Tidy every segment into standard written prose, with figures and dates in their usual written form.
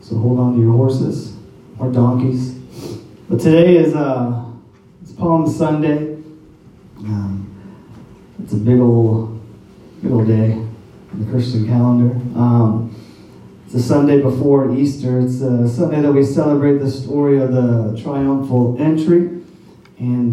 So hold on to your horses or donkeys. But today is it's Palm Sunday. It's a big old day in the Christian calendar. It's the Sunday before Easter. It's a Sunday that we celebrate the story of the triumphal entry. And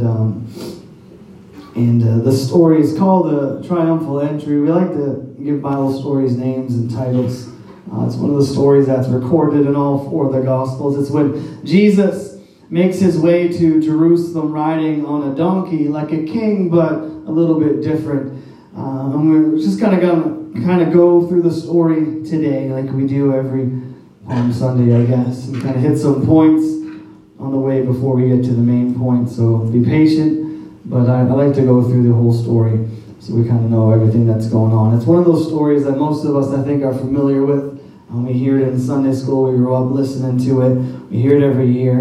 the story is called the triumphal entry. We like to give Bible stories names and titles. It's one of the stories that's recorded in all four of the Gospels. It's when Jesus makes his way to Jerusalem riding on a donkey like a king, but a little bit different. And we're just going to go through the story today like we do every Palm Sunday, I guess, and kind of hit some points on the way before we get to the main point. So be patient, but I like to go through the whole story so we kind of know everything that's going on. It's one of those stories that most of us, I think, are familiar with. We hear it in Sunday school. We grew up listening to it. We hear it every year.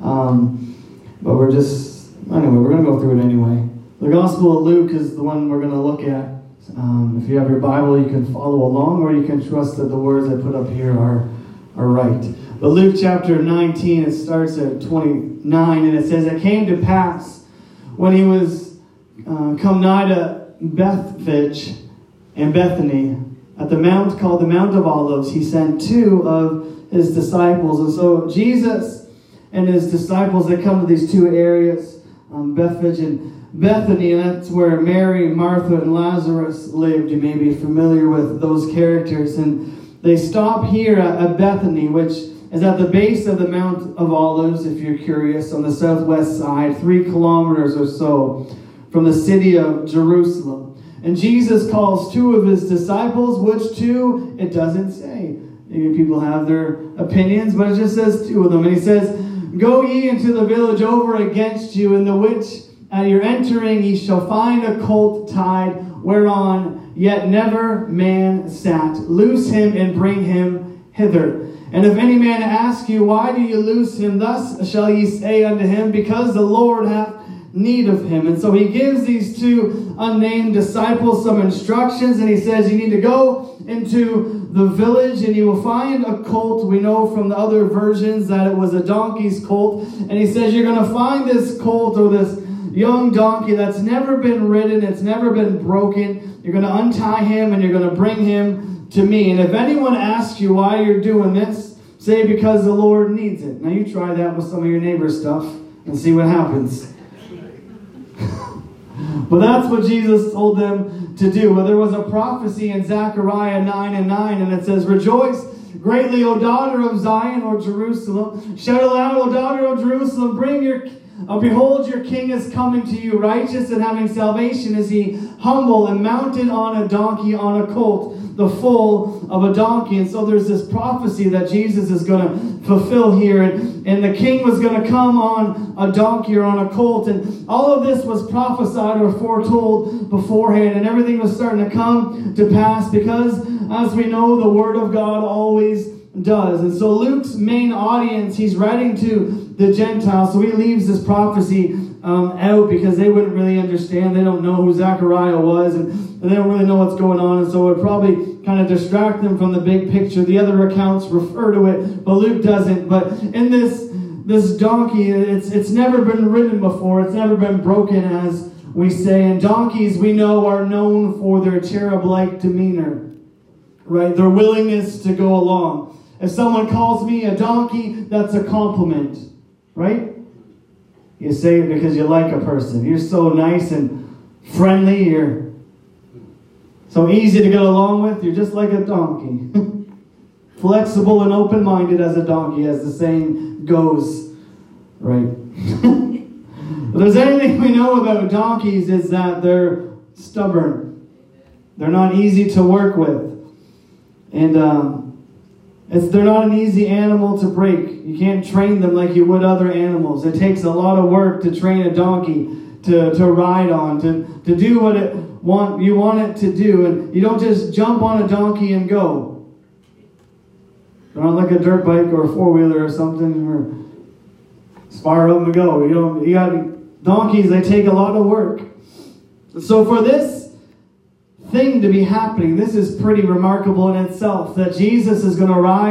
But we're going to go through it anyway. The Gospel of Luke is the one we're going to look at. If you have your Bible, you can follow along, or you can trust that the words I put up here are right. But Luke chapter 19, it starts at 29, and it says, "It came to pass, when he was come nigh to Bethphage and Bethany, at the mount called the Mount of Olives, he sent two of his disciples." And so Jesus and his disciples, they come to these two areas, Bethphage and Bethany, and that's where Mary, Martha, and Lazarus lived. You may be familiar with those characters. And they stop here at Bethany, which is at the base of the Mount of Olives, if you're curious, on the southwest side, 3 kilometers or so from the city of Jerusalem. And Jesus calls two of his disciples. Which two? It doesn't say. Maybe people have their opinions, but it just says two of them. And he says, "Go ye into the village over against you, in the which at your entering ye shall find a colt tied, whereon yet never man sat. Loose him and bring him hither. And if any man ask you, why do you loose him? Thus shall ye say unto him, because the Lord hath need of him." And so he gives these two unnamed disciples some instructions, and he says, you need to go into the village and you will find a colt. We know from the other versions that it was a donkey's colt. And he says, you're going to find this colt, or this young donkey that's never been ridden, it's never been broken. You're going to untie him and you're going to bring him to me. And if anyone asks you why you're doing this, say, because the Lord needs it. Now you try that with some of your neighbor's stuff and see what happens. But that's what Jesus told them to do. Well, there was a prophecy in Zechariah 9:9, and it says, "Rejoice greatly, O daughter of Zion," or Jerusalem. "Shout aloud, O daughter of Jerusalem. Behold, your king is coming to you. Righteous and having salvation is he, humble and mounted on a donkey, on a colt, the foal of a donkey." And so there's this prophecy that Jesus is going to fulfill here. And the king was going to come on a donkey or on a colt. And all of this was prophesied or foretold beforehand. And everything was starting to come to pass because, as we know, the Word of God always does. And so Luke's main audience, he's writing to the Gentiles. So he leaves this prophecy out because they wouldn't really understand. They don't know who Zechariah was, and they don't really know what's going on. And so it would probably kind of distract them from the big picture. The other accounts refer to it, but Luke doesn't. But in this donkey, it's never been ridden before. It's never been broken, as we say. And donkeys, we know, are known for their cherub-like demeanor, right? Their willingness to go along. If someone calls me a donkey, that's a compliment, right? You say it because you like a person. You're so nice and friendly. You're so easy to get along with. You're just like a donkey. Flexible and open-minded as a donkey, as the saying goes, right? If there's anything we know about donkeys, is that they're stubborn. They're not easy to work with. And they're not an easy animal to break. You can't train them like you would other animals. It takes a lot of work to train a donkey to ride on, to do what you want it to do. And you don't just jump on a donkey and go. They're not like a dirt bike or a four-wheeler or something, or fire up and go. You got donkeys, they take a lot of work. So for this thing to be happening, this is pretty remarkable in itself, that Jesus is going to ride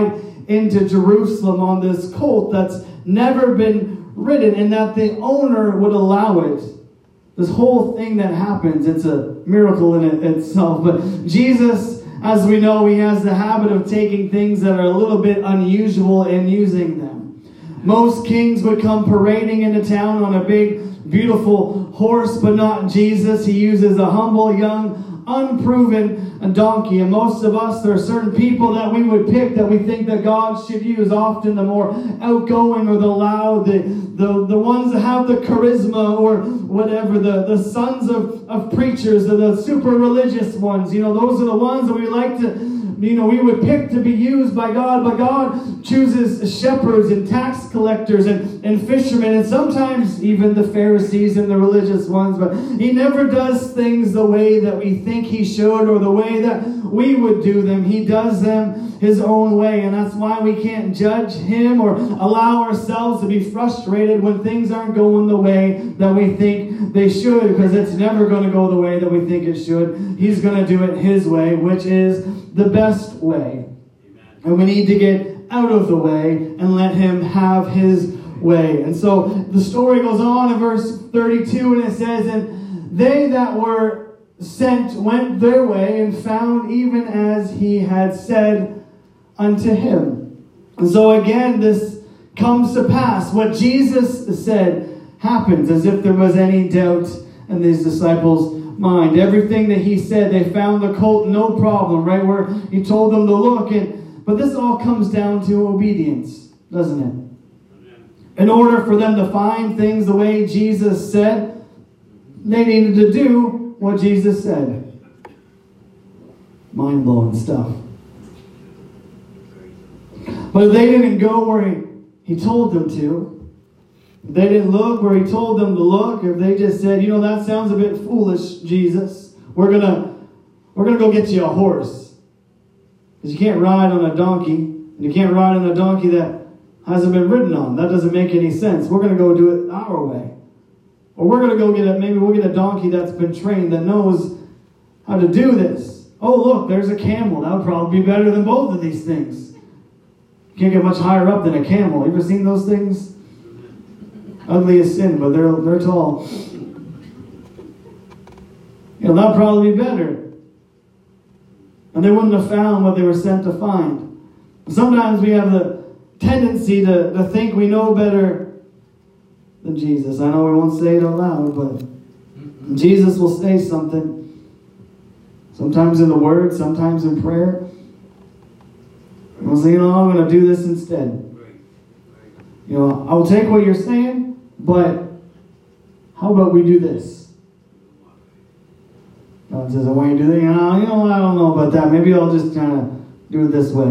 into Jerusalem on this colt that's never been ridden, and that the owner would allow it. This whole thing that happens, it's a miracle in itself. But Jesus, as we know, he has the habit of taking things that are a little bit unusual and using them. Most kings would come parading into town on a big, beautiful horse, but not Jesus. He uses a humble, young, unproven donkey. And most of us, there are certain people that we would pick that we think that God should use, often the more outgoing or the loud, the ones that have the charisma or whatever, the sons of preachers, the super religious ones. Those are the ones that we like to, we would pick to be used by God. But God chooses shepherds and tax collectors and fishermen, and sometimes even the Pharisees and the religious ones. But he never does things the way that we think he should or the way that we would do them. He does them his own way, and that's why we can't judge him or allow ourselves to be frustrated when things aren't going the way that we think they should, because it's never going to go the way that we think it should. He's going to do it his way, which is the best way. Amen. And we need to get out of the way and let him have his way. And so the story goes on in verse 32, and it says, "And they that were sent went their way and found even as he had said unto him." And so again, this comes to pass. What Jesus said happens, as if there was any doubt in these disciples' mind. Everything that he said, they found the colt, no problem, right where he told them to look. But this all comes down to obedience, doesn't it? In order for them to find things the way Jesus said, they needed to do what Jesus said. Mind-blowing stuff. But if they didn't go where he told them to, if they didn't look where he told them to look, if they just said, that sounds a bit foolish, Jesus, we're gonna go get you a horse. Because you can't ride on a donkey, and you can't ride on a donkey that hasn't been ridden on. That doesn't make any sense. We're going to go do it our way. Or we're going to go maybe we'll get a donkey that's been trained, that knows how to do this. Oh, look, there's a camel. That would probably be better than both of these things. You can't get much higher up than a camel. You ever seen those things? Ugly as sin, but they're tall. That'd probably be better. And they wouldn't have found what they were sent to find. Sometimes we have the tendency to think we know better than Jesus. I know we won't say it out loud, but Jesus will say something. Sometimes in the Word, sometimes in prayer. And we'll say, I'm going to do this instead. I'll take what you're saying, but how about we do this? God says, I want you to do that. I don't know about that. Maybe I'll just kind of do it this way.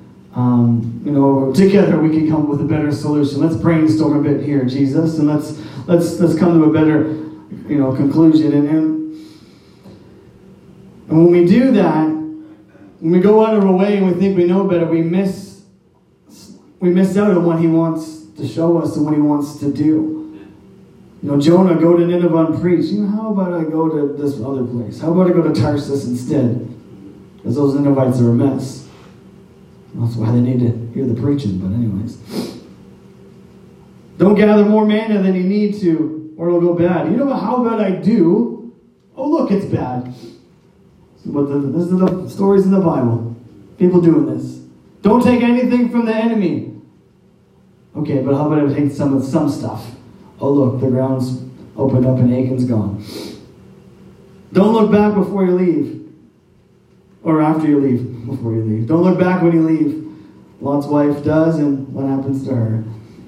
Together we can come up with a better solution. Let's brainstorm a bit here, Jesus, and let's come to a better, conclusion. And when we do that, when we go out of our way and we think we know better, we miss out on what he wants to show us and what he wants to do. Jonah, go to Nineveh and preach. How about I go to this other place? How about I go to Tarsus instead? Because those Ninevites are a mess. That's why they need to hear the preaching, but anyways. Don't gather more manna than you need to, or it'll go bad. How about I do? Oh, look, it's bad. But this is the stories in the Bible. People doing this. Don't take anything from the enemy. Okay, but how about I take some stuff? Oh, look, the ground's opened up and Achan's gone. Don't look back before you leave. Or after you leave. Before you leave. Don't look back when you leave. Lot's wife does, and what happens to her?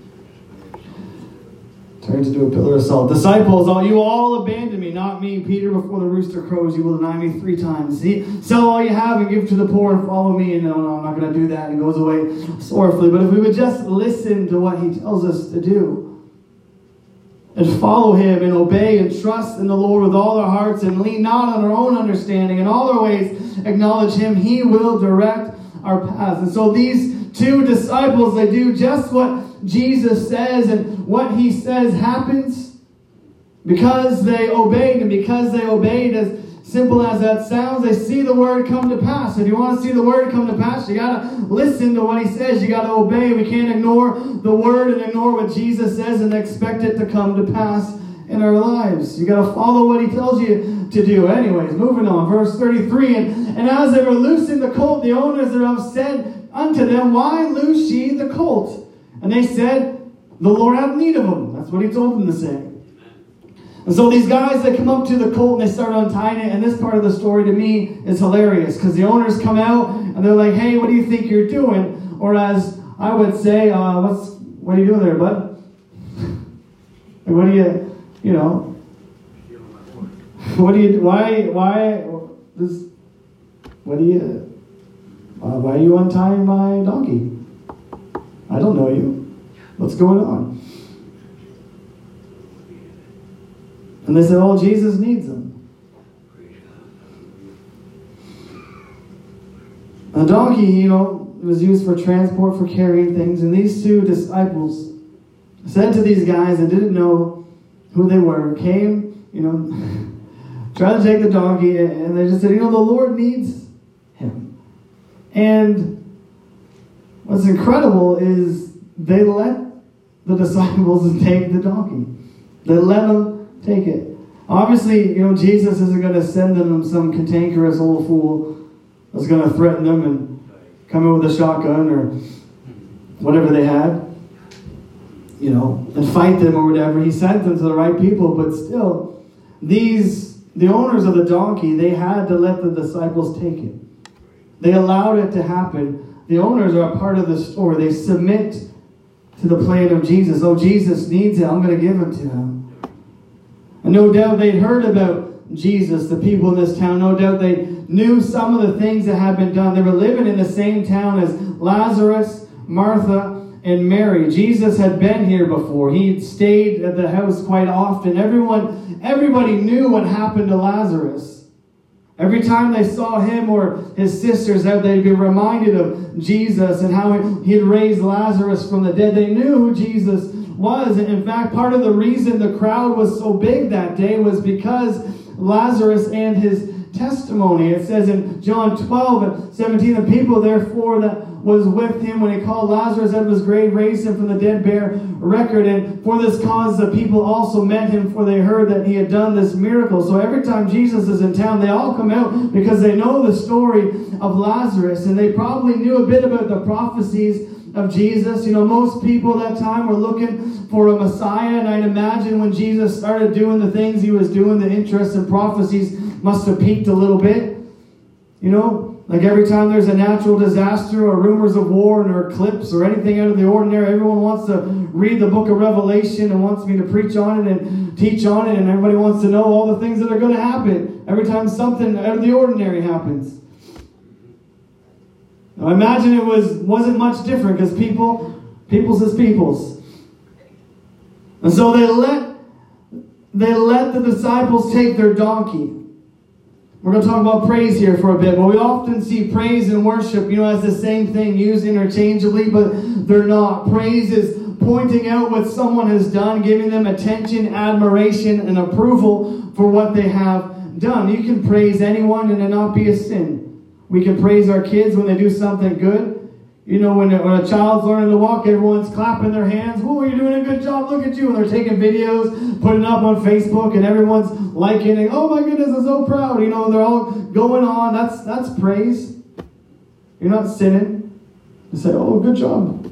Turns into a pillar of salt. Disciples, you all abandon me, not me. Peter, before the rooster crows, you will deny me 3 times. Sell all you have and give to the poor and follow me. And no, I'm not going to do that. And goes away sorrowfully. But if we would just listen to what he tells us to do, and follow him and obey and trust in the Lord with all our hearts and lean not on our own understanding. In all our ways acknowledge him. He will direct our paths. And so these 2 disciples, they do just what Jesus says, and what he says happens because they obeyed. And because they obeyed, as simple as that sounds, they see the word come to pass. If you want to see the word come to pass, you got to listen to what he says. You got to obey. We can't ignore the word and ignore what Jesus says and expect it to come to pass in our lives. You got to follow what he tells you to do. Anyways, moving on. Verse 33, and as they were loosing the colt, the owners thereof said unto them, Why loose ye the colt? And they said, The Lord hath need of him. That's what he told them to say. And so these guys, they come up to the colt and they start untying it. And this part of the story to me is hilarious, because the owners come out and they're like, Hey, what do you think you're doing? Or as I would say, what are you doing there, bud? What do you... You know, why are you untying my donkey? I don't know you. What's going on? And they said, oh, Jesus needs him. A donkey, you know, was used for transport, for carrying things. And these two disciples said to these guys that didn't know who they were, came, you know, tried to take the donkey, and they just said, you know, the Lord needs him. And what's incredible is they let the disciples take the donkey. They let them take it. Obviously, you know, Jesus isn't going to send them some cantankerous old fool that's going to threaten them and come in with a shotgun or whatever they had, you know, and fight them or whatever. He sent them to the right people, but still, the owners of the donkey, they had to let the disciples take it. They allowed it to happen. The owners are a part of the story. They submit to the plan of Jesus. Oh, Jesus needs it. I'm going to give it to him. And no doubt they'd heard about Jesus, the people in this town. No doubt they knew some of the things that had been done. They were living in the same town as Lazarus, Martha, and Mary. Jesus had been here before. He stayed at the house quite often. Everybody knew what happened to Lazarus. Every time they saw him or his sisters out, they'd be reminded of Jesus and how he had raised Lazarus from the dead. They knew who Jesus was. And in fact, part of the reason the crowd was so big that day was because Lazarus and his testimony. It says in John 12:17, the people therefore that was with him when he called Lazarus out of his grave, raised him from the dead, bear record. And for this cause the people also met him, for they heard that he had done this miracle. So every time Jesus is in town, they all come out because they know the story of Lazarus, and they probably knew a bit about the prophecies of Jesus. You know, most people at that time were looking for a Messiah, and I'd imagine when Jesus started doing the things he was doing, the interest in prophecies must have peaked a little bit. You know, like every time there's a natural disaster or rumors of war or eclipse or anything out of the ordinary, everyone wants to read the book of Revelation and wants me to preach on it and teach on it, and everybody wants to know all the things that are going to happen every time something out of the ordinary happens. Now, I imagine it wasn't much different, because peoples is peoples. And so they let the disciples take their donkey. We're going to talk about praise here for a bit, but we often see praise and worship, you know, as the same thing, used interchangeably, but they're not. Praise is pointing out what someone has done, giving them attention, admiration, and approval for what they have done. You can praise anyone and it not be a sin. We can praise our kids when they do something good. You know, when a child's learning to walk, everyone's clapping their hands. Oh, you're doing a good job. Look at you. And they're taking videos, putting up on Facebook, and everyone's liking it. Oh my goodness, I'm so proud. You know, they're all going on. That's praise. You're not sinning. You say, oh, good job.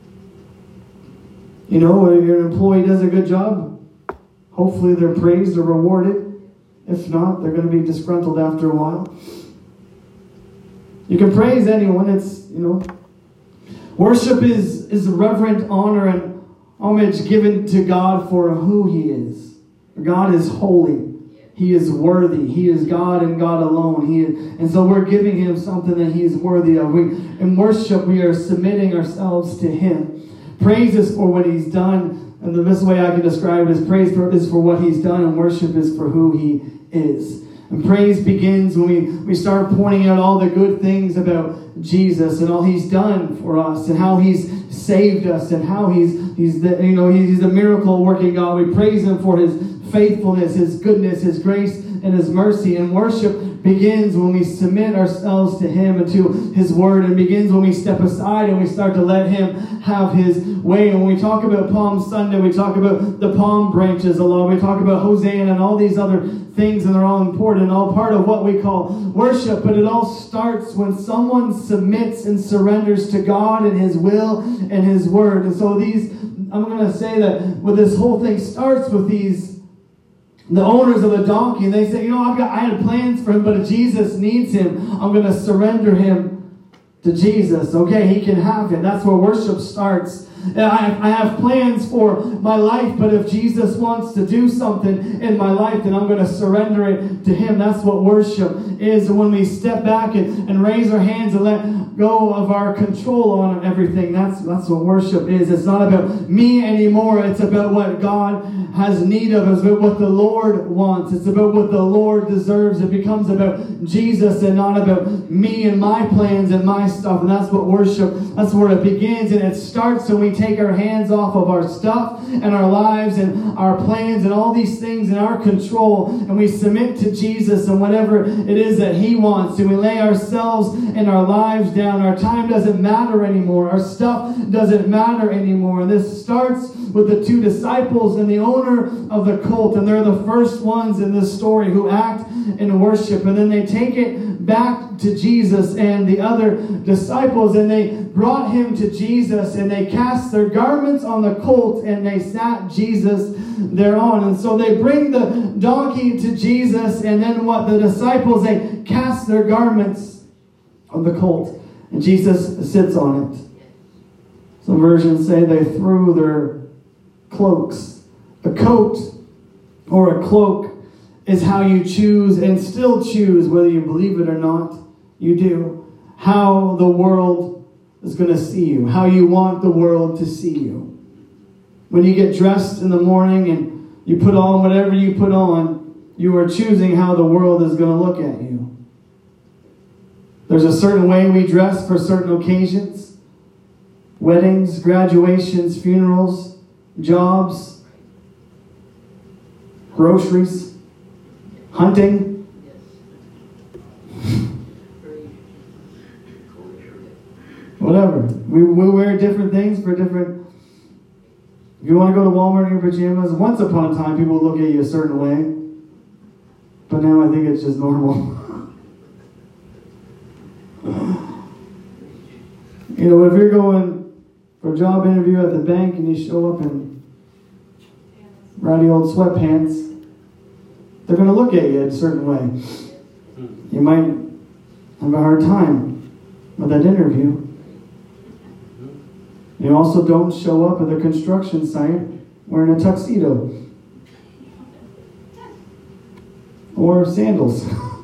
You know, if your employee does a good job, hopefully they're praised or rewarded. If not, they're going to be disgruntled after a while. You can praise anyone. It's, you know, worship is reverent honor and homage given to God for who he is. God is holy. He is worthy. He is God and God alone. And so we're giving him something that he is worthy of. In worship, we are submitting ourselves to him. Praise is for what he's done. And the best way I can describe it is praise is for what he's done, and worship is for who he is. And praise begins when we start pointing out all the good things about Jesus and all he's done for us, and how he's saved us, and how he's the miracle working God. We praise him for his faithfulness, His goodness, His grace, and His mercy. And worship begins when we submit ourselves to Him and to His Word, and begins when we step aside and we start to let Him have His way. And when we talk about Palm Sunday, we talk about the palm branches a lot. We talk about Hosanna and all these other things, and they're all important, all part of what we call worship. But it all starts when someone submits and surrenders to God and His will and His Word. And so I'm going to say that with this whole thing starts with the owners of the donkey, and they say, I had plans for him, but if Jesus needs him, I'm going to surrender him to Jesus. Okay, he can have it. That's where worship starts. I have plans for my life, but if Jesus wants to do something in my life, then I'm going to surrender it to Him. That's what worship is. When we step back and raise our hands and let go of our control on everything, that's what worship is. It's not about me anymore. It's about what God has need of. It's about what the Lord wants. It's about what the Lord deserves. It becomes about Jesus and not about me and my plans and my stuff. And that's what worship, that's where it begins. And it starts when we take our hands off of our stuff and our lives and our plans and all these things in our control, and we submit to Jesus and whatever it is that He wants, and we lay ourselves and our lives down. Our time doesn't matter anymore. Our stuff doesn't matter anymore. And this starts with the two disciples and the owner of the colt, and they're the first ones in this story who act in worship. And then they take it back to Jesus and the other disciples, and they brought him to Jesus, and they cast their garments on the colt, and they sat Jesus thereon. And so they bring the donkey to Jesus, and then what? The disciples, they cast their garments on the colt, and Jesus sits on it. Some versions say they threw their cloaks. A coat or a cloak is how you choose and still choose, whether you believe it or not, you do, how the world is going to see you, how you want the world to see you. When you get dressed in the morning and you put on whatever you put on, you are choosing how the world is going to look at you. There's a certain way we dress for certain occasions: weddings, graduations, funerals, jobs, groceries, hunting. Whatever. We wear different things for different... If you want to go to Walmart in your pajamas, once upon a time people would look at you a certain way. But now I think it's just normal. You know, if you're going for a job interview at the bank and you show up in ratty old sweatpants, they're going to look at you a certain way. You might have a hard time with that interview. You also don't show up at the construction site wearing a tuxedo or sandals.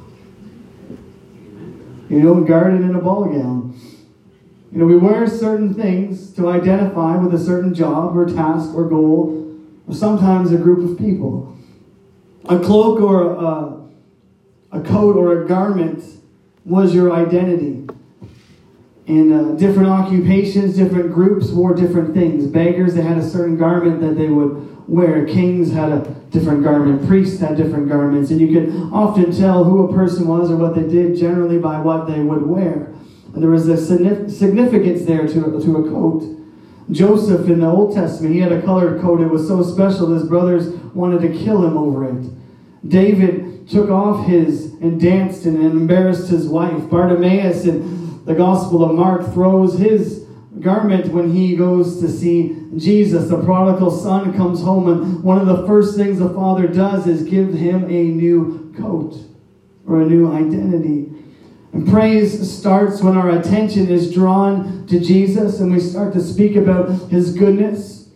You don't guard it in a ball gown. You know, we wear certain things to identify with a certain job or task or goal, or sometimes a group of people. A cloak or a coat or a garment was your identity. And different occupations, different groups wore different things. Beggars, they had a certain garment that they would wear. Kings had a different garment. Priests had different garments. And you could often tell who a person was or what they did generally by what they would wear. And there was a significance there to a coat. Joseph in the Old Testament, he had a colored coat. It was so special his brothers wanted to kill him over it. David took off his and danced and embarrassed his wife. Bartimaeus in the Gospel of Mark throws his garment when he goes to see Jesus. The prodigal son comes home, and one of the first things the father does is give him a new coat or a new identity. And praise starts when our attention is drawn to Jesus and we start to speak about His goodness.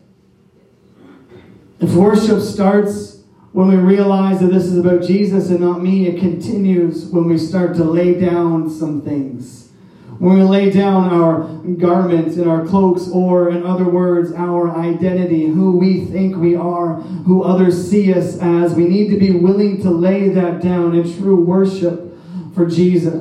If worship starts when we realize that this is about Jesus and not me, it continues when we start to lay down some things. When we lay down our garments and our cloaks, or in other words, our identity, who we think we are, who others see us as, we need to be willing to lay that down in true worship for Jesus.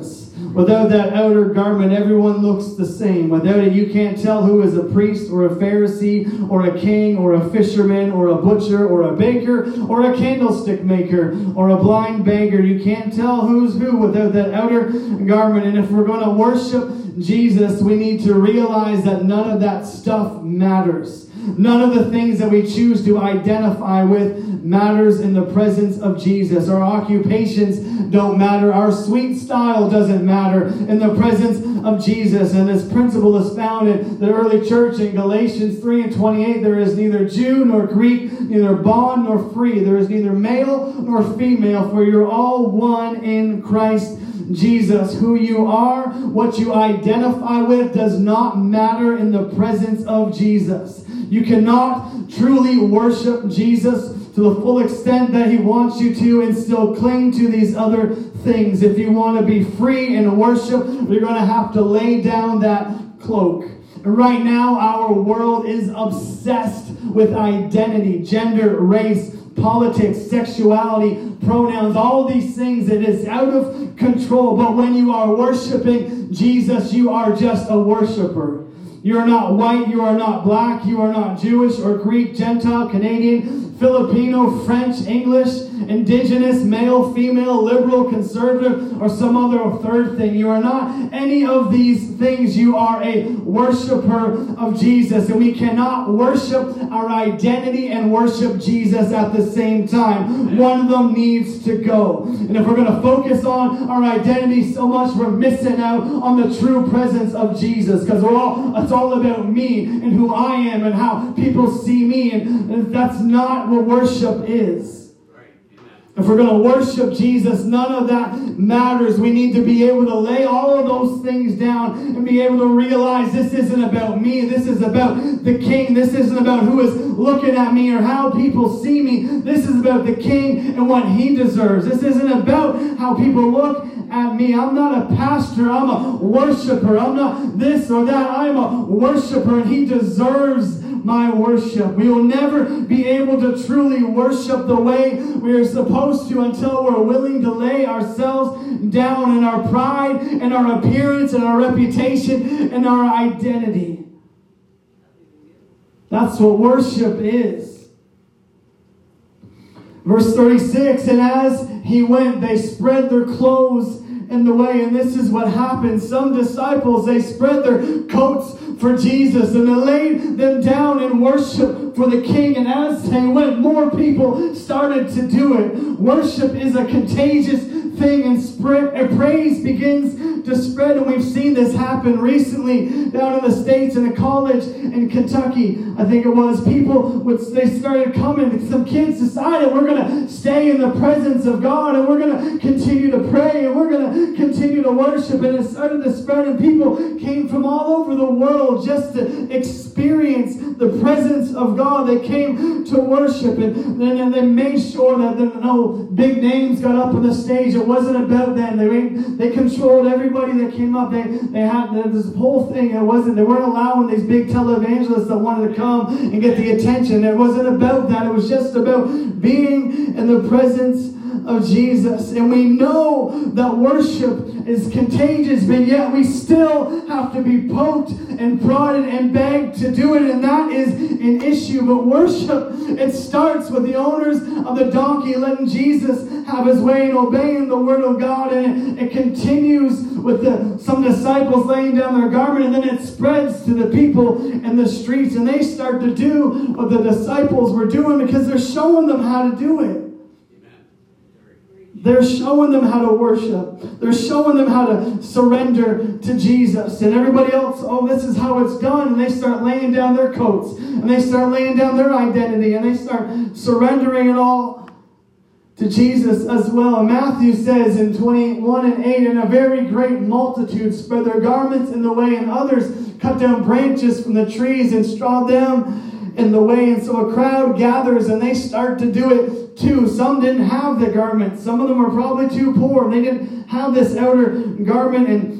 Without that outer garment, everyone looks the same. Without it, you can't tell who is a priest or a Pharisee or a king or a fisherman or a butcher or a baker or a candlestick maker or a blind beggar. You can't tell who's who without that outer garment. And if we're going to worship Jesus, we need to realize that none of that stuff matters. None of the things that we choose to identify with matters in the presence of Jesus. Our occupations don't matter. Our sweet style doesn't matter in the presence of Jesus. And this principle is found in the early church in Galatians 3:28. There is neither Jew nor Greek, neither bond nor free. There is neither male nor female, for you're all one in Christ Jesus. Who you are, what you identify with, does not matter in the presence of Jesus. You cannot truly worship Jesus to the full extent that He wants you to and still cling to these other things. If you want to be free in worship, you're going to have to lay down that cloak. Right now, our world is obsessed with identity, gender, race, politics, sexuality, pronouns, all these things. It is out of control. But when you are worshiping Jesus, you are just a worshiper. You are not white, you are not black, you are not Jewish or Greek, Gentile, Canadian, Filipino, French, English, indigenous, male, female, liberal, conservative, or some other third thing. You are not any of these things. You are a worshiper of Jesus. And we cannot worship our identity and worship Jesus at the same time. One of them needs to go. And if we're going to focus on our identity so much, we're missing out on the true presence of Jesus. Because it's all about me and who I am and how people see me. And that's not what worship is. If we're going to worship Jesus, none of that matters. We need to be able to lay all of those things down and be able to realize this isn't about me. This is about the King. This isn't about who is looking at me or how people see me. This is about the King and what He deserves. This isn't about how people look at me. I'm not a pastor. I'm a worshiper. I'm not this or that. I'm a worshiper, and He deserves my worship. We will never be able to truly worship the way we are supposed to until we're willing to lay ourselves down in our pride and our appearance and our reputation and our identity. That's what worship is. Verse 36, and as He went, they spread their clothes in the way. And this is what happened. Some disciples, they spread their coats for Jesus, and they laid them down in worship for the King. And as they went, more people started to do it. Worship is a contagious thing, and praise begins to spread. And we've seen this happen recently down in the States in a college in Kentucky. I think it was. They started coming. Some kids decided we're going to stay in the presence of God, and we're going to continue to pray, and we're going to continue to worship. And it started to spread, and people came from all over the world just to experience the presence of God. They came to worship, and then they made sure that no big names got up on the stage. It wasn't about them. They controlled everybody that came up. They had this whole thing. They weren't allowing these big televangelists that wanted to come and get the attention. It wasn't about that. It was just about being in the presence of Jesus. And we know that worship is contagious, but yet we still have to be poked and prodded and begged to do it, and that is an issue. But worship, it starts with the owners of the donkey letting Jesus have His way and obeying the Word of God, and it continues with some disciples laying down their garment, and then it spreads to the people in the streets, and they start to do what the disciples were doing because they're showing them how to do it. They're showing them how to worship. They're showing them how to surrender to Jesus. And everybody else, this is how it's done. And they start laying down their coats. And they start laying down their identity. And they start surrendering it all to Jesus as well. And Matthew says in 21:8, and a very great multitude spread their garments in the way, and others cut down branches from the trees and strawed them in the way. And so a crowd gathers, and they start to do it too. Some didn't have the garment. Some of them were probably too poor, and they didn't have this outer garment. And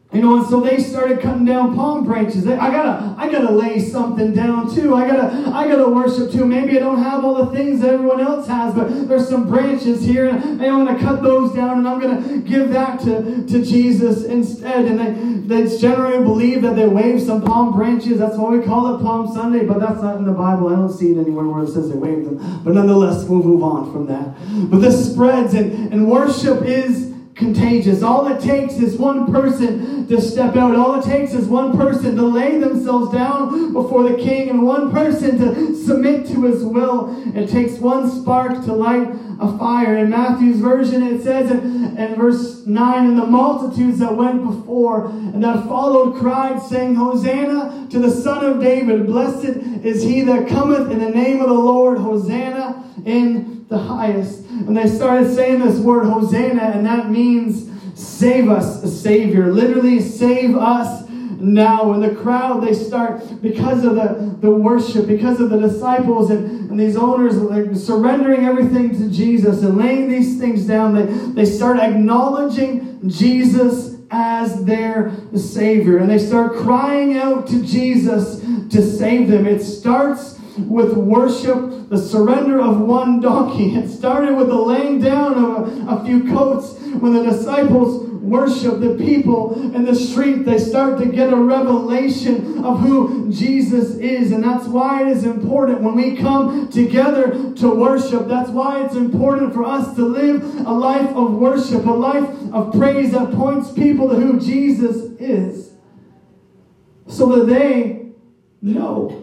And so they started cutting down palm branches. I gotta lay something down too. I gotta worship too. Maybe I don't have all the things that everyone else has, but there's some branches here, and I'm gonna cut those down, and I'm gonna give that to Jesus instead. And they generally believe that they wave some palm branches. That's why we call it Palm Sunday, but that's not in the Bible. I don't see it anywhere where it says they wave them. But nonetheless, we'll move on from that. But this spreads, and worship is contagious. All it takes is one person to step out. All it takes is one person to lay themselves down before the King, and one person to submit to his will. It takes one spark to light a fire. In Matthew's version, it says in verse 9, and the multitudes that went before and that followed cried, saying, Hosanna to the Son of David. Blessed is he that cometh in the name of the Lord. Hosanna in the highest. And they started saying this word Hosanna, and that means save us, a Savior. Literally, save us now. And the crowd, they start, because of the worship, because of the disciples and these owners like surrendering everything to Jesus and laying these things down, they start acknowledging Jesus as their Savior. And they start crying out to Jesus to save them. It starts with worship, the surrender of one donkey. It started with the laying down of a few coats. When the disciples worship, the people in the street, they start to get a revelation of who Jesus is. And that's why it is important when we come together to worship. That's why it's important for us to live a life of worship, a life of praise that points people to who Jesus is, so that they know.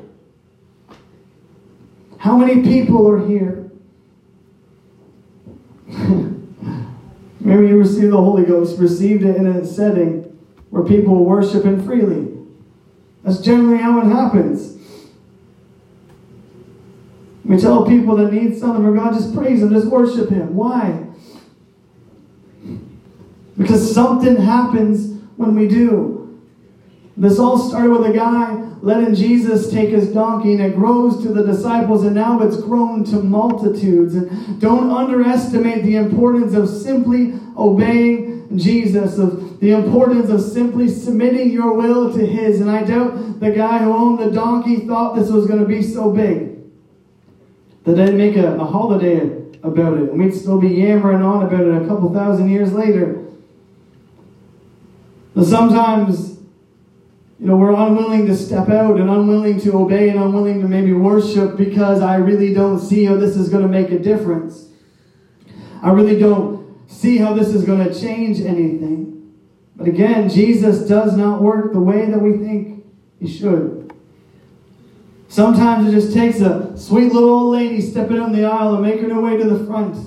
How many people are here? Maybe you received the Holy Ghost, received it in a setting where people are worshiping freely. That's generally how it happens. We tell people that need something from God, just praise Him, just worship Him. Why? Because something happens when we do. This all started with a guy letting Jesus take his donkey, and it grows to the disciples, and now it's grown to multitudes. And don't underestimate the importance of simply obeying Jesus, of the importance of simply submitting your will to His. And I doubt the guy who owned the donkey thought this was going to be so big that they'd make a holiday about it, and we'd still be yammering on about it a couple thousand years later. But sometimes, we're unwilling to step out and unwilling to obey and unwilling to maybe worship because I really don't see how this is going to make a difference. I really don't see how this is going to change anything. But again, Jesus does not work the way that we think He should. Sometimes it just takes a sweet little old lady stepping down the aisle and making her way to the front.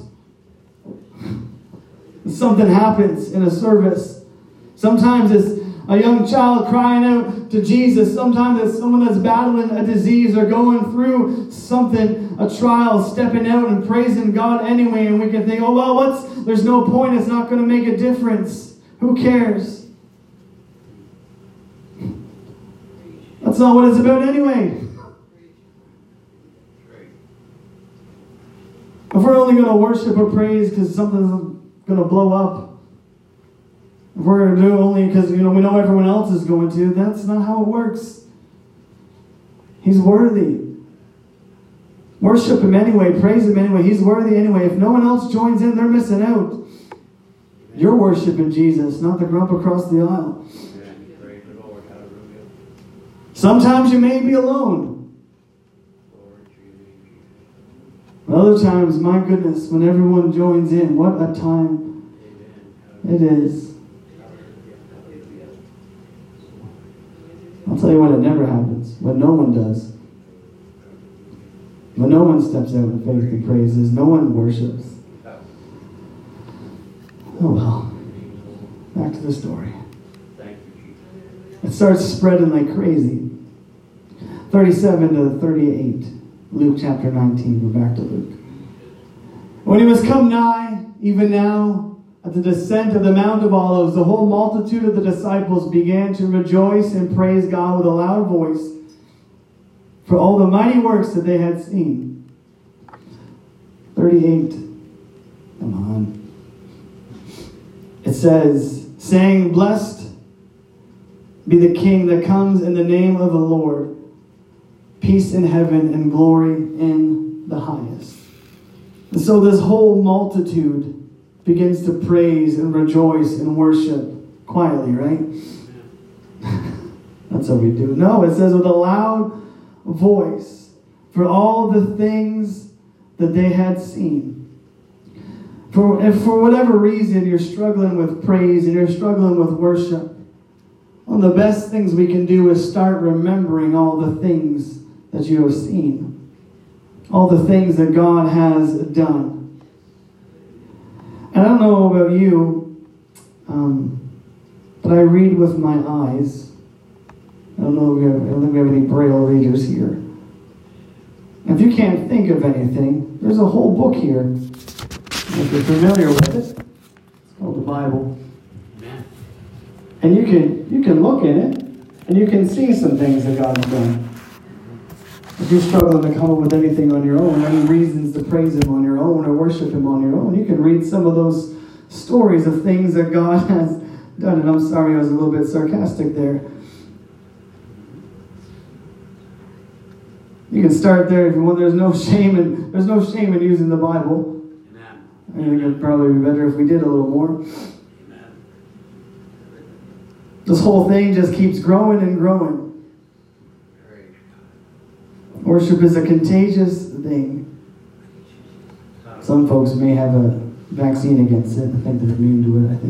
Something happens in a service. Sometimes it's a young child crying out to Jesus. Sometimes it's someone that's battling a disease or going through something, a trial, stepping out and praising God anyway. And we can think, oh, well, there's no point. It's not going to make a difference. Who cares? That's not what it's about anyway. If we're only going to worship or praise because something's going to blow up, if we're going to do it only because we know everyone else is going to, that's not how it works. He's worthy. Worship Him anyway. Praise Him anyway. He's worthy anyway. If no one else joins in, they're missing out. You're worshiping Jesus, not the grump across the aisle. Sometimes you may be alone. Other times, my goodness, when everyone joins in, what a time it is. I'll tell you what, it never happens. When no one does. When no one steps out in faith and praises, no one worships. Oh well. Back to the story. It starts spreading like crazy. 37 to 38. Luke chapter 19. We're back to Luke. When He was come nigh, even now, at the descent of the Mount of Olives, the whole multitude of the disciples began to rejoice and praise God with a loud voice for all the mighty works that they had seen. 38. Come on. It says, saying, Blessed be the king that comes in the name of the Lord. Peace in heaven and glory in the highest. And so this whole multitude begins to praise and rejoice and worship quietly, right? That's what we do. No, it says with a loud voice for all the things that they had seen. If for whatever reason you're struggling with praise and you're struggling with worship, one of the best things we can do is start remembering all the things that you have seen. All the things that God has done. And I don't know about you, but I read with my eyes. I don't think we have any Braille readers here. And if you can't think of anything, there's a whole book here. If you're familiar with it, it's called the Bible. And you can look in it, and you can see some things that God has done. If you're struggling to come up with anything on your own, any reasons to praise Him on your own or worship Him on your own, you can read some of those stories of things that God has done. And I'm sorry I was a little bit sarcastic there. You can start there if you want. There's no shame in using the Bible. I think it'd probably be better if we did a little more. This whole thing just keeps growing and growing. Worship is a contagious thing. Some folks may have a vaccine against it. I think they're immune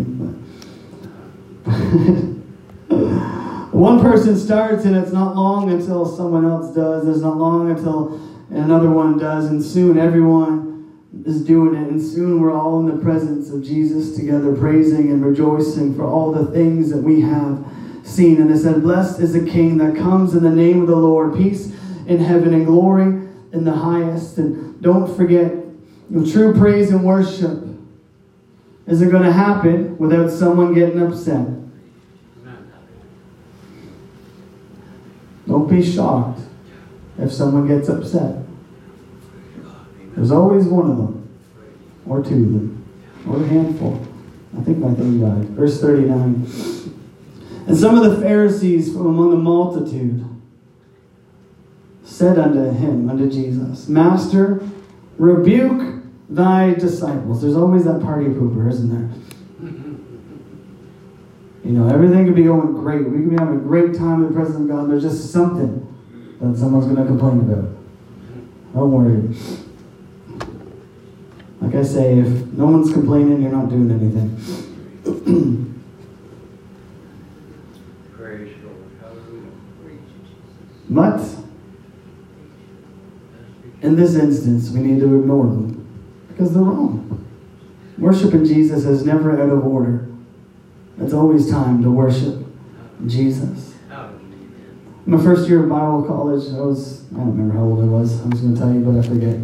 to it, but one person starts and it's not long until someone else does. It's not long until another one does, and soon everyone is doing it, and soon we're all in the presence of Jesus together, praising and rejoicing for all the things that we have seen. And it said, blessed is the King that comes in the name of the Lord, peace in heaven and glory in the highest. And don't forget, true praise and worship isn't going to happen without someone getting upset. Don't be shocked if someone gets upset. There's always one of them, or two of them, or a handful. I think my thing died. Verse 39. And some of the Pharisees from among the multitude said unto Jesus, Master, rebuke thy disciples. There's always that party pooper, isn't there? Everything could be going great. We could be having a great time in the presence of God. There's just something that someone's going to complain about. Don't worry. Like I say, if no one's complaining, you're not doing anything. But in this instance, we need to ignore them because they're wrong. Worshiping Jesus is never out of order. It's always time to worship Jesus. In my first year of Bible college, I don't remember how old I was. I'm just going to tell you, but I forget.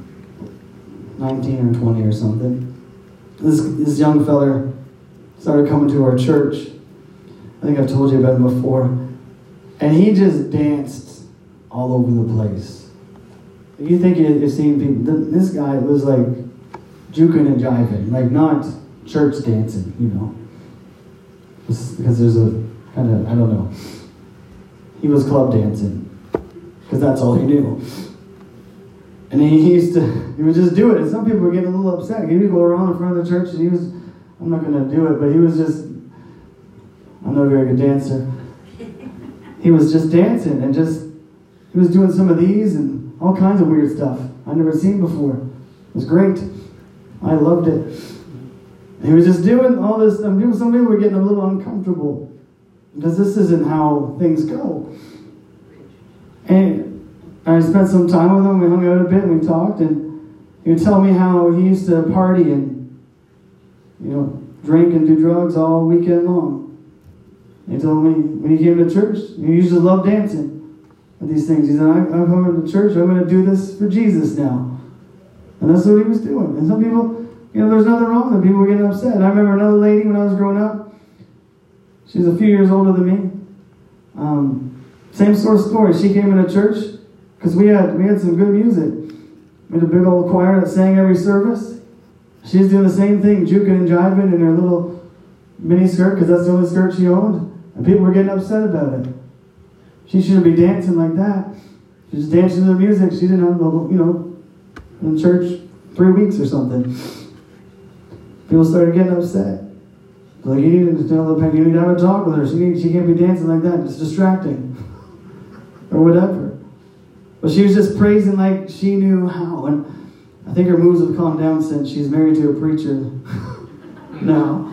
19 or 20 or something. This young fella started coming to our church. I think I've told you about him before. And he just danced all over the place. You think you've seen people. This guy was like juking and jiving. Like not church dancing, Because there's a kind of, I don't know. He was club dancing. Because that's all he knew. And he would just do it. And some people were getting a little upset. He would go around in front of the church and I'm not going to do it, but he was just, I'm not a very good dancer. He was just dancing and he was doing some of these and all kinds of weird stuff I'd never seen before. It was great. I loved it. And he was just doing all this. Some people were getting a little uncomfortable because this isn't how things go. And I spent some time with him. We hung out a bit and we talked. And he would tell me how he used to party and, drink and do drugs all weekend long. He told me when he came to church, he used to love dancing with these things. He said, I'm coming to church. I'm going to do this for Jesus now. And that's what he was doing. And some people, there's nothing wrong with it. People were getting upset. I remember another lady when I was growing up. She's a few years older than me. Same sort of story. She came into church because we had some good music. We had a big old choir that sang every service. She's doing the same thing, juking and jiving in her little mini skirt because that's the only skirt she owned. And people were getting upset about it. She shouldn't be dancing like that. She's dancing to the music. She didn't have, in church 3 weeks or something. People started getting upset. Like, you need to have a talk with her. She can't be dancing like that. It's distracting. Or whatever. But she was just praising like she knew how. And I think her moves have calmed down since she's married to a preacher now.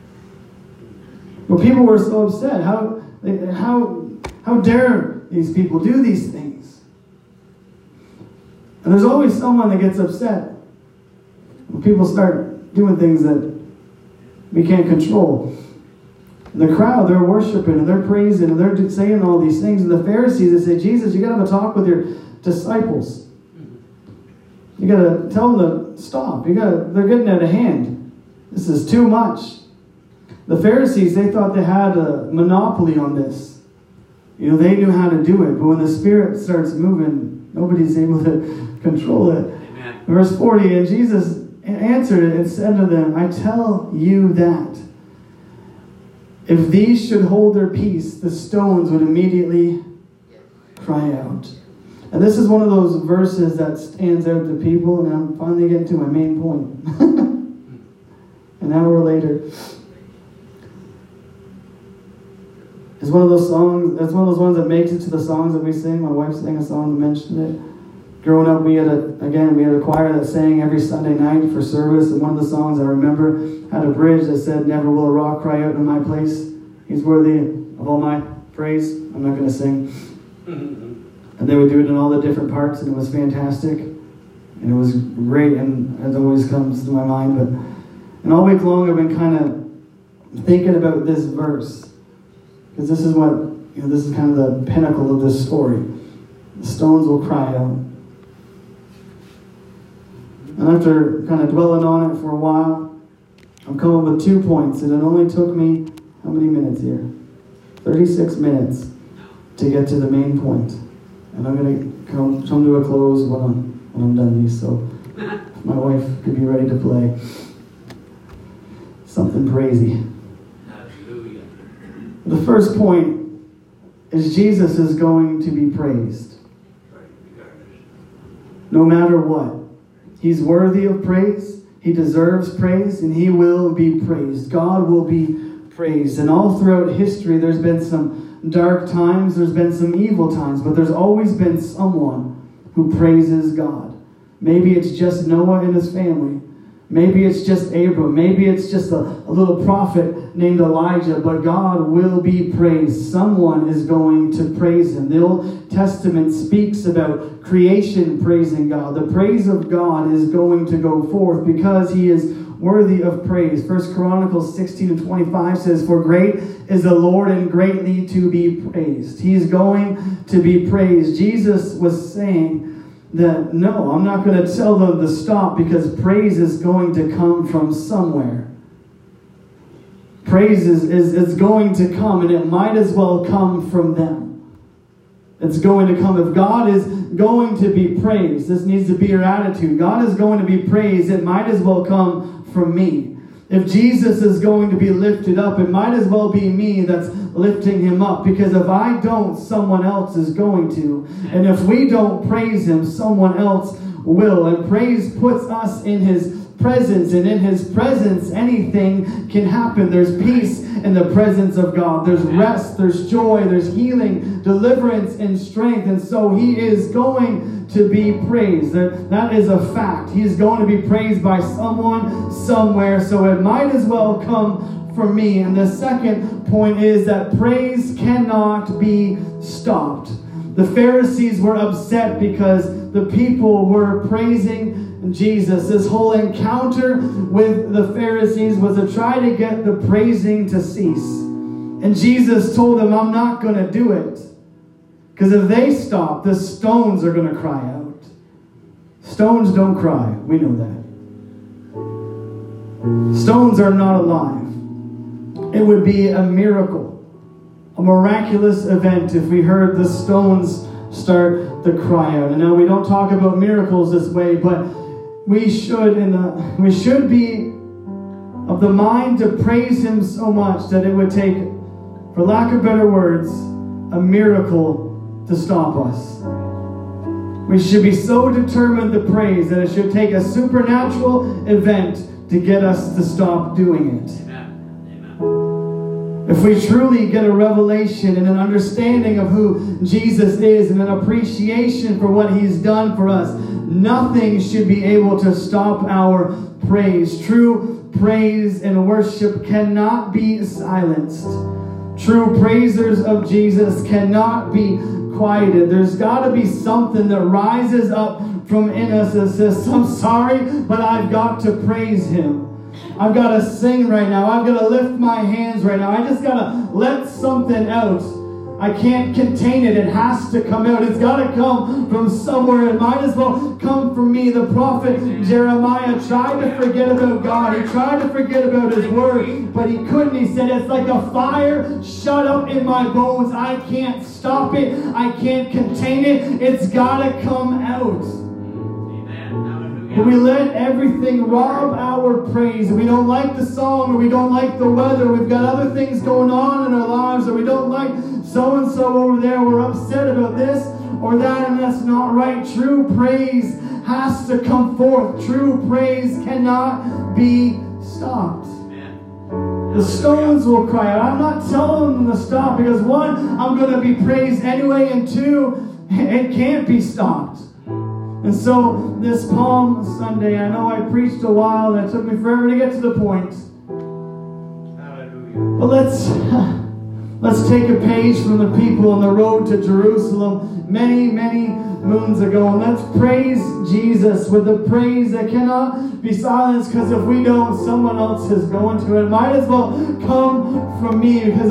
But people were so upset. How dare these people do these things? And there's always someone that gets upset when people start doing things that we can't control. And the crowd, they're worshiping and they're praising and they're saying all these things. And the Pharisees, they say, Jesus, you got to have a talk with your disciples. You got to tell them to stop. They're getting out of hand. This is too much. The Pharisees, they thought they had a monopoly on this. They knew how to do it. But when the Spirit starts moving, nobody's able to control it. Amen. Verse 40, and Jesus answered it and said to them, I tell you that if these should hold their peace, the stones would immediately cry out. And this is one of those verses that stands out to people, and I'm finally getting to my main point. An hour later. It's one of those songs, it's one of those ones that makes it to the songs that we sing. My wife sang a song that mentioned it. Growing up, we had a choir that sang every Sunday night for service, and one of the songs I remember had a bridge that said, never will a rock cry out in my place. He's worthy of all my praise. I'm not going to sing. And they would do it in all the different parts, and it was fantastic. And it was great, and it always comes to my mind. And all week long, I've been kind of thinking about this verse. Because this is this is kind of the pinnacle of this story. The stones will cry out. And after kind of dwelling on it for a while, I'm coming with 2 points. And it only took me, how many minutes here? 36 minutes to get to the main point. And I'm going to come to a close when I'm done these. So my wife could be ready to play something crazy. The first point is Jesus is going to be praised. No matter what. He's worthy of praise. He deserves praise, and he will be praised. God will be praised. And all throughout history, there's been some dark times, there's been some evil times, but there's always been someone who praises God. Maybe it's just Noah and his family. Maybe it's just Abram. Maybe it's just a little prophet named Elijah. But God will be praised. Someone is going to praise him. The Old Testament speaks about creation praising God. The praise of God is going to go forth because he is worthy of praise. 1 Chronicles 16:25 says, for great is the Lord and greatly to be praised. He's going to be praised. Jesus was saying that, no, I'm not going to tell them to stop because praise is going to come from somewhere. Praise is going to come, and it might as well come from them. It's going to come. If God is going to be praised, this needs to be your attitude. God is going to be praised. It might as well come from me. If Jesus is going to be lifted up, it might as well be me that's lifting him up. Because if I don't, someone else is going to. And if we don't praise him, someone else will. And praise puts us in his presence. And in his presence, anything can happen. There's peace in the presence of God. There's rest, there's joy, there's healing, deliverance, and strength. And so he is going to be praised. That is a fact. He is going to be praised by someone, somewhere. So it might as well come from me. And the second point is that praise cannot be stopped. The Pharisees were upset because the people were praising Jesus. This whole encounter with the Pharisees was to try to get the praising to cease. And Jesus told them, I'm not going to do it. Because if they stop, the stones are going to cry out. Stones don't cry. We know that. Stones are not alive. It would be a miracle, a miraculous event if we heard the stones start to cry out. And now we don't talk about miracles this way, but we should be of the mind to praise him so much that it would take for lack of better words, a miracle to stop us. We should be so determined to praise that it should take a supernatural event to get us to stop doing it. If we truly get a revelation and an understanding of who Jesus is and an appreciation for what He's done for us, nothing should be able to stop our praise. True praise and worship cannot be silenced. True praisers of Jesus cannot be quieted. There's got to be something that rises up from in us that says, I'm sorry, but I've got to praise Him. I've got to sing right now. I've got to lift my hands right now. I just got to let something out. I can't contain it. It has to come out. It's got to come from somewhere. It might as well come from me. The prophet Jeremiah tried to forget about God. He tried to forget about His word, but he couldn't. He said, it's like a fire shut up in my bones. I can't stop it. I can't contain it. It's got to come out. But we let everything rob our praise. We don't like the song, or we don't like the weather. We've got other things going on in our lives, or we don't like so-and-so over there. We're upset about this or that, and that's not right. True praise has to come forth. True praise cannot be stopped. The stones will cry out. I'm not telling them to stop because, one, I'm going to be praised anyway, and two, it can't be stopped. And so this Palm Sunday, I know I preached a while and it took me forever to get to the point. But let's take a page from the people on the road to Jerusalem many, many moons ago, and let's praise Jesus with a praise that cannot be silenced, because if we don't, someone else is going to. It might as well come from me, because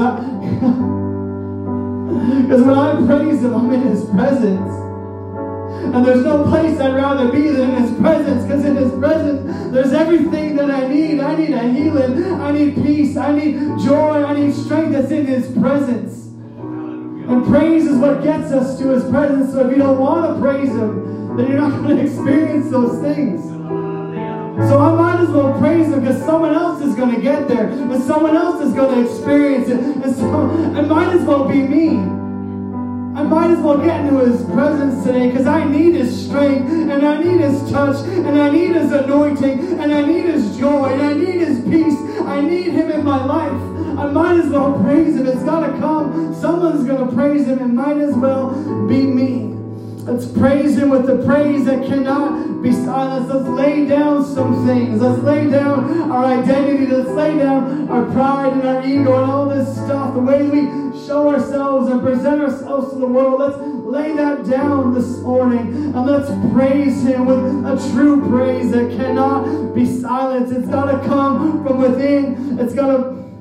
when I praise Him, I'm in His presence. And there's no place I'd rather be than in His presence, because in His presence there's everything that I need. I need a healing. I need peace. I need joy. I need strength that's in His presence. And praise is what gets us to His presence. So if you don't want to praise Him, then you're not going to experience those things. So I might as well praise Him, because someone else is going to get there. And someone else is going to experience it. And so it might as well be me. I might as well get into His presence today, because I need His strength, and I need His touch, and I need His anointing, and I need His joy, and I need His peace. I need Him in my life. I might as well praise Him. It's got to come. Someone's going to praise Him. It might as well be me. Let's praise Him with the praise that cannot be silenced. Let's lay down some things. Let's lay down our identity. Let's lay down our pride and our ego and all this stuff. The way we show ourselves and present ourselves to the world. Let's lay that down this morning. And let's praise Him with a true praise that cannot be silenced. It's got to come from within. It's got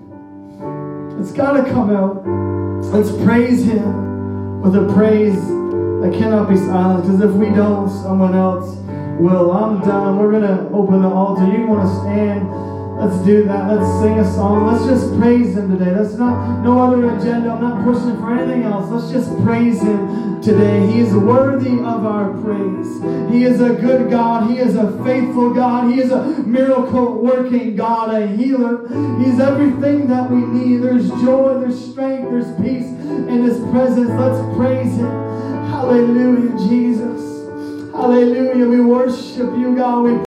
to come out. Let's praise Him with a praise that cannot be silenced, because if we don't, someone else will. I'm done. We're going to open the altar. You want to stand? Let's do that. Let's sing a song. Let's just praise Him today. That's not no other agenda. I'm not pushing for anything else. Let's just praise Him today. He is worthy of our praise. He is a good God. He is a faithful God. He is a miracle-working God, a healer. He's everything that we need. There's joy, there's strength, there's peace in His presence. Let's praise Him. Hallelujah, Jesus. Hallelujah. We worship You, God. We